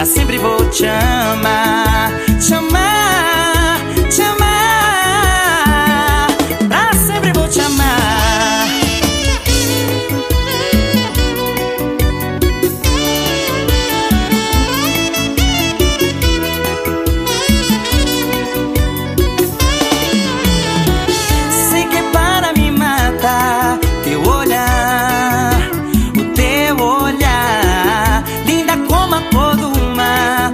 pra sempre vou te amar, te amar, te amar, pra sempre vou te amar. Sei que é para me matar teu olhar, o teu olhar, linda como a cor do mar,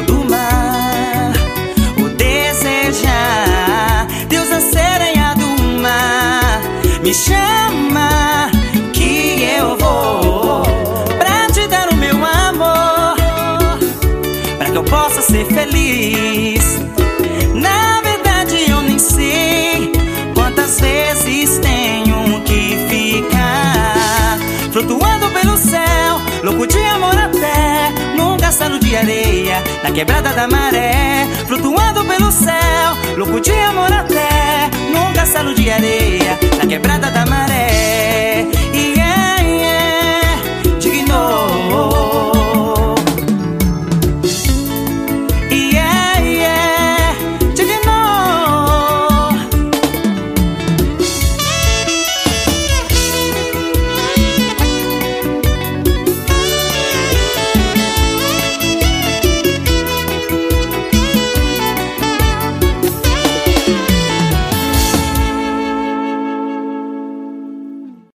o desejar, deusa sereia do mar. Me chama que eu vou pra te dar o meu amor, pra que eu possa ser feliz. Na verdade eu nem sei quantas vezes tenho que ficar flutuando pelo céu, louco de amor até num castelo de areia, na quebrada da maré. Flutuando pelo céu, louco de amor até num castelo de areia, na quebrada da maré.